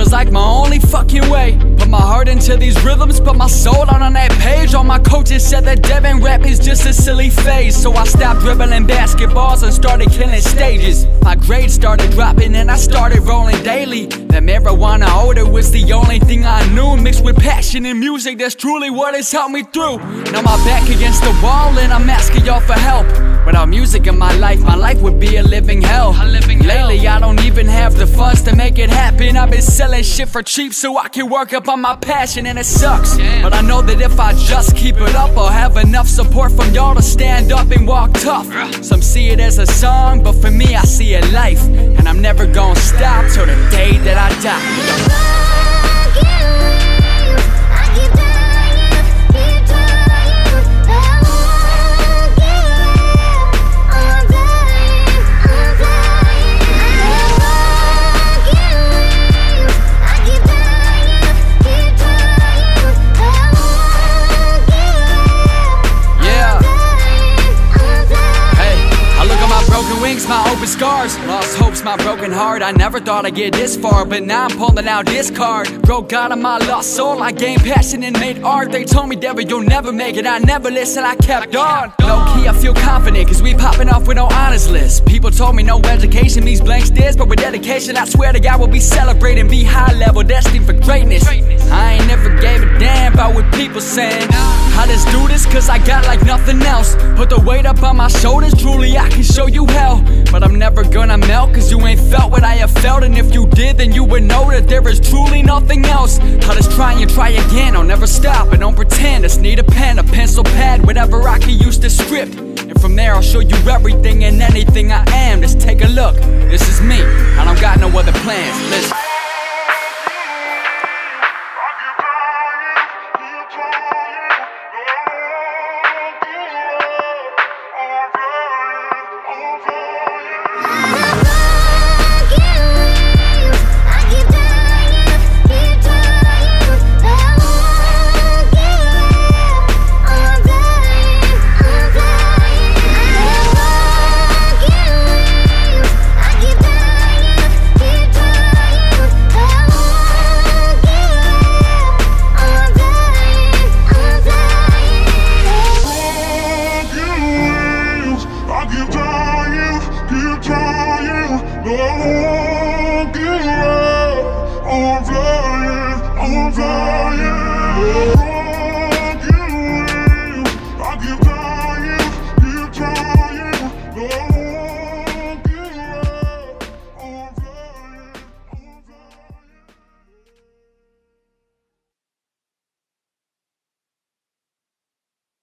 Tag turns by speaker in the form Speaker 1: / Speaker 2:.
Speaker 1: feels like my only fucking way. Put my heart into these rhythms, put my soul out on that page. All my coaches said that Devin rap is just a silly phase, so I stopped dribbling basketballs and started killing stages. My grades started dropping and I started rolling daily. That marijuana odor was the only thing I knew, mixed with passion and music, that's truly what has helped me through. Now my back against the wall and I'm asking y'all for help. Without music in my life would be a living hell. Lately I don't even have the funds to make it happen. I've been selling shit for cheap so I can work up on my passion, and it sucks, but I know that if I just keep it up, I'll have enough support from y'all to stand up and walk tough. Some see it as a song, but for me I see it life, and I'm never gonna stop till the day that I die. My open scars, lost hopes, my broken heart. I never thought I'd get this far, but now I'm pulling out this card. Broke God of my lost soul, I gained passion and made art. They told me, Devin, you'll never make it. I never listened, I kept on. Low-key, I feel confident, cause we popping off with no honors list. People told me no education means blank stares, but with dedication, I swear to God we'll be celebrating. Be high level, destined for greatness. I ain't never gave a damn about what people saying. I just do this cause I got like nothing else. Put the weight up on my shoulders, truly I can show you hell. But I'm never gonna melt, cause you ain't felt what I have felt. And if you did, then you would know that there is truly nothing else. I'll just try and try again, I'll never stop and don't pretend. Just need a pen, a pencil, pad, whatever I can use to script. And from there I'll show you everything and anything I am. Just take a look, this is me, I don't got no other plans. Listen.